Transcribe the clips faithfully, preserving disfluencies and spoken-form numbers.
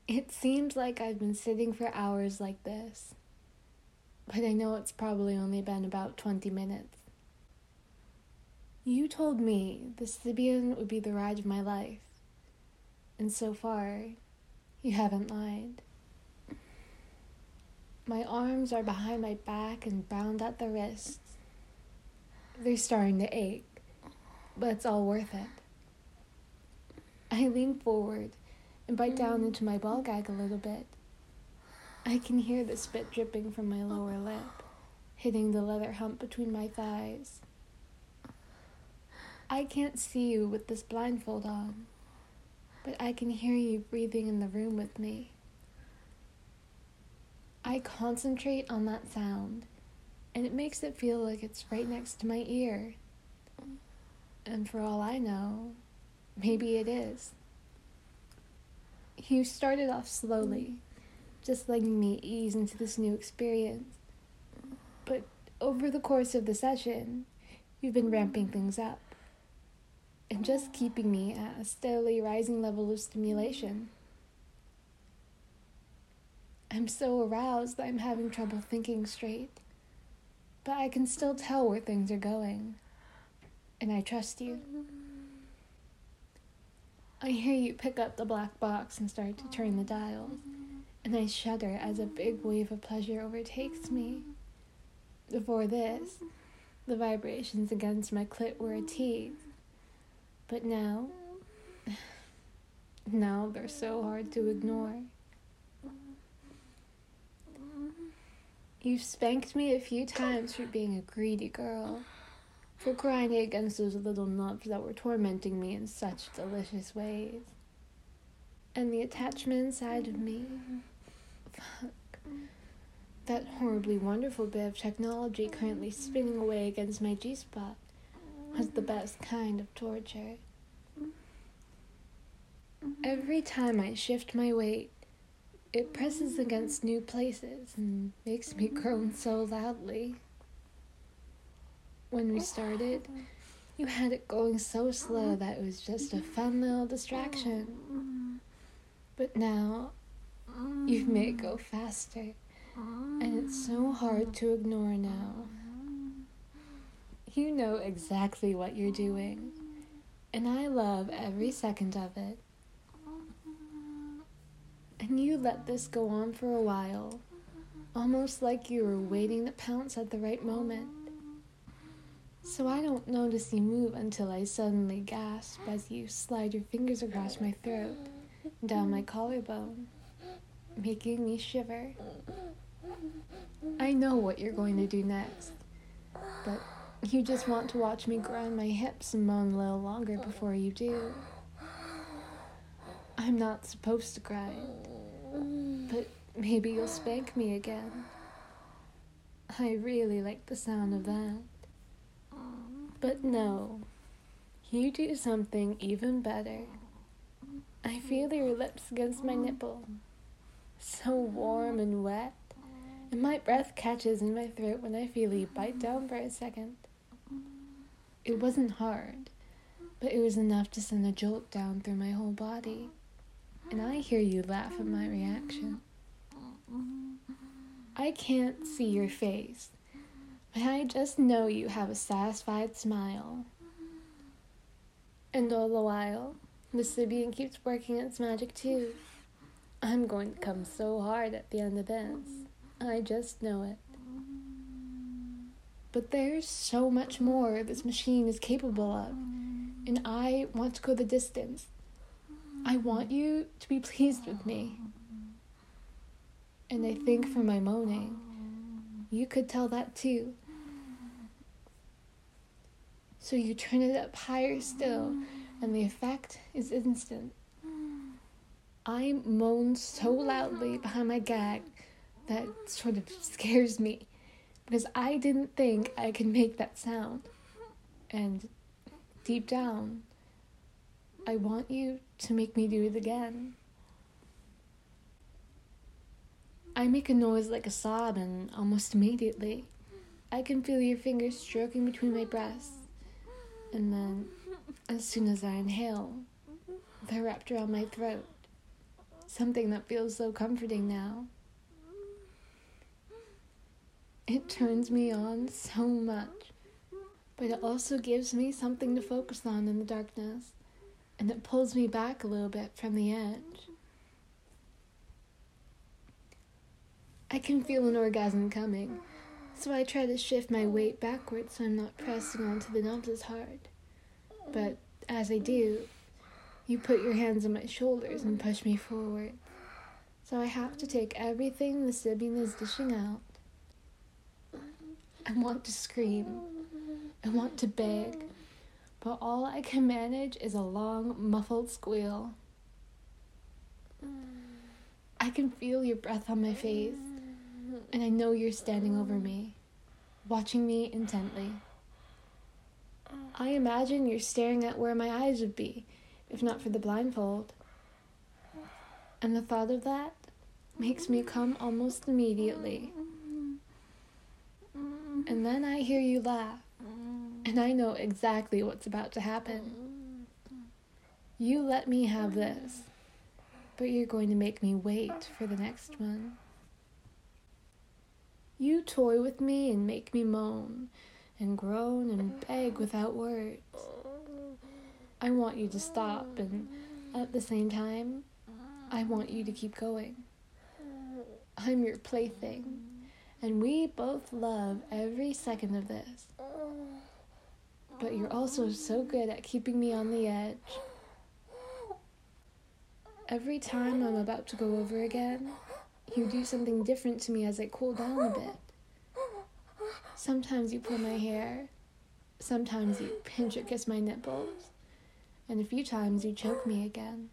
It seems like I've been sitting for hours like this, but I know it's probably only been about twenty minutes. You told me the Sibian would be the ride of my life, and so far, you haven't lied. My arms are behind my back and bound at the wrists. They're starting to ache, but it's all worth it. I lean forward and bite down into my ball gag a little bit. I can hear the spit dripping from my lower lip, hitting the leather hump between my thighs. I can't see you with this blindfold on, but I can hear you breathing in the room with me. I concentrate on that sound, and it makes it feel like it's right next to my ear. And for all I know, maybe it is. You started off slowly, just letting me ease into this new experience. But over the course of the session, you've been ramping things up, and just keeping me at a steadily rising level of stimulation. I'm so aroused that I'm having trouble thinking straight, but I can still tell where things are going, and I trust you. I hear you pick up the black box and start to turn the dials, and I shudder as a big wave of pleasure overtakes me. Before this, the vibrations against my clit were a tease, but now, now they're so hard to ignore. You've spanked me a few times for being a greedy girl, for grinding against those little nubs that were tormenting me in such delicious ways. And the attachment inside of me, fuck, that horribly wonderful bit of technology currently spinning away against my G-spot, was the best kind of torture. Every time I shift my weight, it presses against new places and makes me groan so loudly. When we started, you had it going so slow that it was just a fun little distraction. But now, you've made it go faster, and it's so hard to ignore now. You know exactly what you're doing, and I love every second of it. And you let this go on for a while, almost like you were waiting to pounce at the right moment. So I don't notice you move until I suddenly gasp as you slide your fingers across my throat, down my collarbone, making me shiver. I know what you're going to do next, but you just want to watch me grind my hips and moan a little longer before you do. I'm not supposed to grind, but maybe you'll spank me again. I really like the sound of that. But no, you do something even better. I feel your lips against my nipple, so warm and wet, and my breath catches in my throat when I feel you bite down for a second. It wasn't hard, but it was enough to send a jolt down through my whole body, and I hear you laugh at my reaction. I can't see your face, but I just know you have a satisfied smile. And all the while, the Sibian keeps working its magic too. I'm going to come so hard at the end of this. I just know it. But there's so much more this machine is capable of, and I want to go the distance. I want you to be pleased with me. And I think from my moaning, you could tell that too. So you turn it up higher still, and the effect is instant. I moan so loudly behind my gag that it sort of scares me, because I didn't think I could make that sound. And deep down, I want you to make me do it again. I make a noise like a sob, and almost immediately, I can feel your fingers stroking between my breasts. And then, as soon as I inhale, they're wrapped around my throat. something that feels so comforting now. It turns me on so much, but it also gives me something to focus on in the darkness, and it pulls me back a little bit from the edge. I can feel an orgasm coming, so I try to shift my weight backwards so I'm not pressing onto the knobs as hard. But as I do, you put your hands on my shoulders and push me forward. So I have to take everything the sibbing is dishing out. I want to scream. I want to beg. But all I can manage is a long, muffled squeal. I can feel your breath on my face, and I know you're standing over me, watching me intently. I imagine you're staring at where my eyes would be, if not for the blindfold. And the thought of that makes me come almost immediately. And then I hear you laugh, and I know exactly what's about to happen. You let me have this, but you're going to make me wait for the next one. You toy with me and make me moan, and groan and beg without words. I want you to stop, and at the same time, I want you to keep going. I'm your plaything, and we both love every second of this. But you're also so good at keeping me on the edge. Every time I'm about to go over again, you do something different to me as I cool down a bit. Sometimes you pull my hair, sometimes you pinch or kiss my nipples, and a few times you choke me again.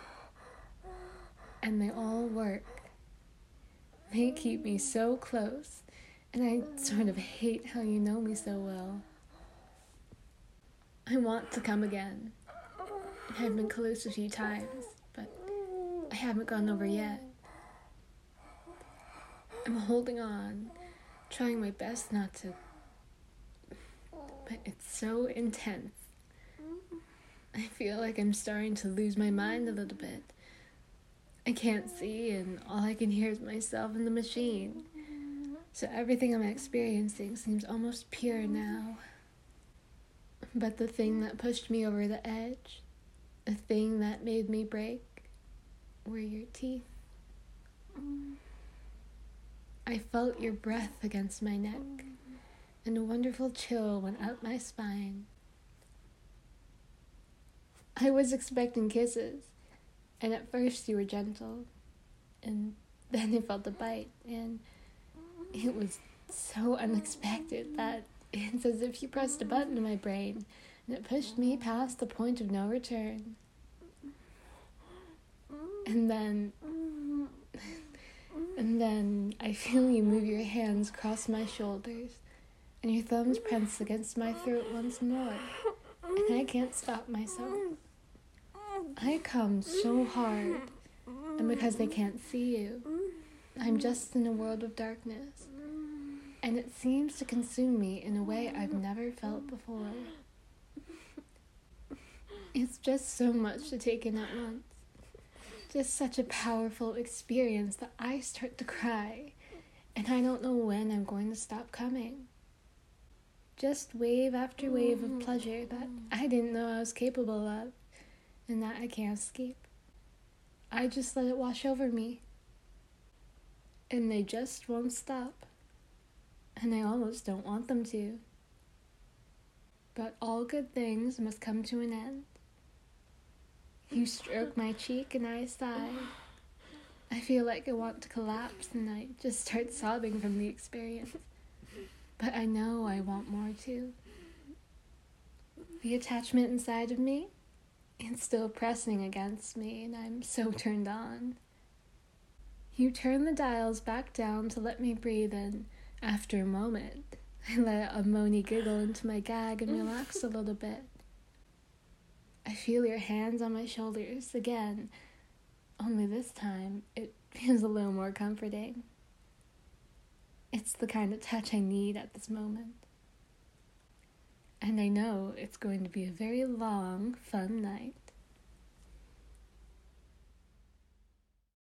And they all work. They keep me so close, and I sort of hate how you know me so well. I want to come again. I've been close a few times, but I haven't gone over yet. I'm holding on, trying my best not to, but it's so intense. I feel like I'm starting to lose my mind a little bit. I can't see, and all I can hear is myself in the machine. So everything I'm experiencing seems almost pure now. But the thing that pushed me over the edge, the thing that made me break, were your teeth. I felt your breath against my neck, and a wonderful chill went up my spine. I was expecting kisses, and at first you were gentle, and then I felt a bite, and it was so unexpected that it's as if you pressed a button in my brain, and it pushed me past the point of no return. And then, and then I feel you move your hands across my shoulders, and your thumbs press against my throat once more, and I can't stop myself. I come so hard, and because they can't see you, I'm just in a world of darkness, and it seems to consume me in a way I've never felt before. It's just so much to take in at once. Just such a powerful experience that I start to cry, and I don't know when I'm going to stop coming. Just wave after wave of pleasure that I didn't know I was capable of, and that I can't escape. I just let it wash over me, and they just won't stop, and I almost don't want them to. But all good things must come to an end. You stroke my cheek and I sigh. I feel like I want to collapse, and I just start sobbing from the experience. But I know I want more too. The attachment inside of me, it's still pressing against me, and I'm so turned on. You turn the dials back down to let me breathe, and after a moment, I let a moany giggle into my gag and relax a little bit. I feel your hands on my shoulders again, only this time it feels a little more comforting. It's the kind of touch I need at this moment. And I know it's going to be a very long, fun night.